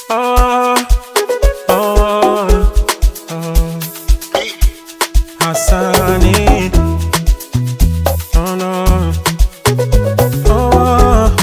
Oh, oh, oh, Hassani. Oh no. Oh,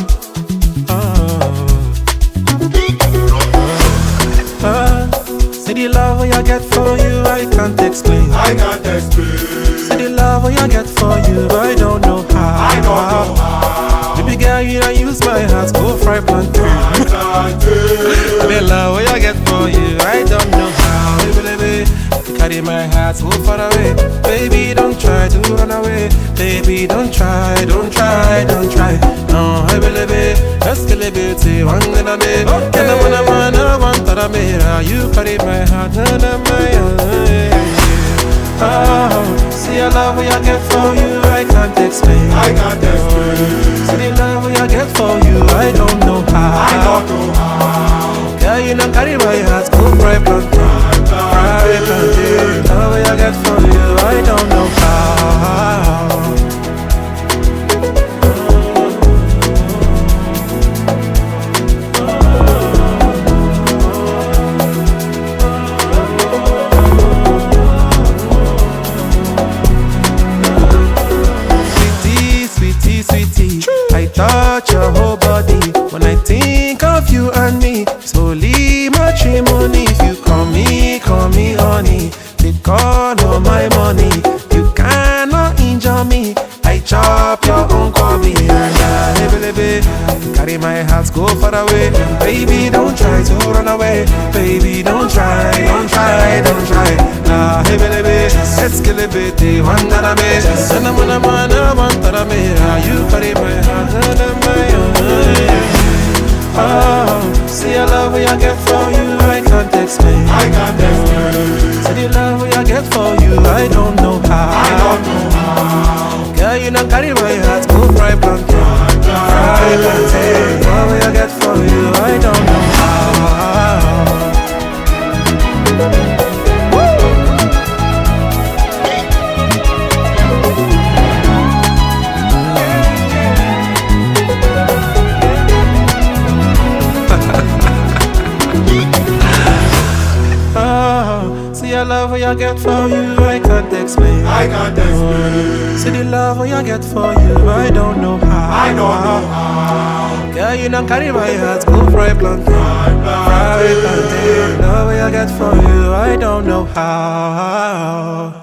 see the love I get for you, I can't explain. I can't explain. See the love I get for you, I don't know how. I don't know how. Baby girl, you don't use my heart, go fry plantain. I can't tell. The love I get for you, I don't know how. Baby, you carry my heart so far away. Baby, don't try to run away. Baby, don't try, don't try, don't try. No, I believe it. Let's kill it, beauty, one in a day. And I want that I made. You carry my heart, and I'm my own. Oh, see a love I get for you, I can't explain. I can't explain. See the love I get for you, I don't know how. I don't know how. Girl, you don't carry my heart, go fry plantain. Fry plantain. Love I get for you, I don't know how. Sweetie, I touch your whole body when I think of you and me. Slowly matrimony, if you call me honey. Take all of my money, you cannot injure me. I chop your own Kobe and baby, carry my heart, go far away. Baby, don't try to run away. Baby, don't try, don't try, don't try. Nah, hey baby, let's kill it, baby. One that I made, and I'm gonna want that I made. You carry my heart and my own. Oh, see a love I get for you, I can't explain. I can't explain. See the love I get for you, I don't know how. I don't know how. Girl, you don't carry my heart, go fry plantain. Fry plantain. Love I get for you, I don't know how. See a love I get for you, I can't explain. I can't explain. See the love I get for you, I don't know how. I don't know how. Girl, you don't carry my heart, go fry plantain. Fry plantain. Love I get for you, I don't know how.